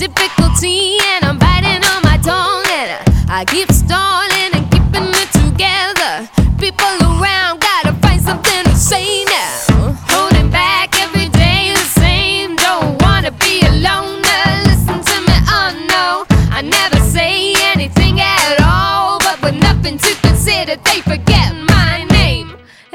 difficulty, and I'm biting on my tongue, and I keep stalling and keeping it together. People around gotta find something to say now. Holding back every day the same. Don't wanna be alone. Listen to me, oh no. I never say anything at all, but with nothing to consider, they forget my name.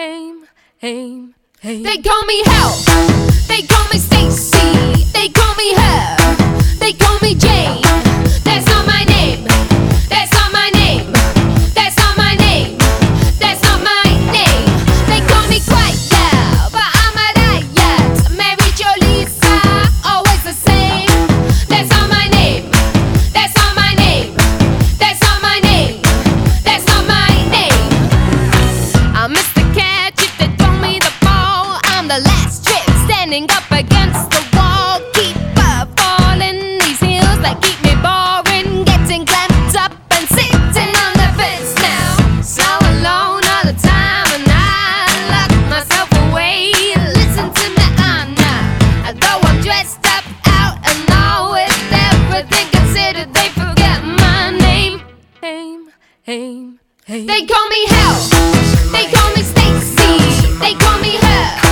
They call me Hell. They call me Stacy. They call me her. They call me Jane. That's not my name. That's not my name. That's not my name. That's not my name. They call me Quiet, but I'm a riot. Mary Jo Lisa, always the same. That's not my name. That's not my name. That's not my name. That's not my name. I'm Mr. Catch if they throw me the ball. I'm the last trick standing up against the wall. Keep falling these hills that keep me boring. Getting clamped up and sitting on the fence now. So alone all the time, and I lock myself away. Listen to me, I'm not. Though I'm dressed up out and all with everything considered, they forget my name. They call me Hell. They call me Stacy. They call me her.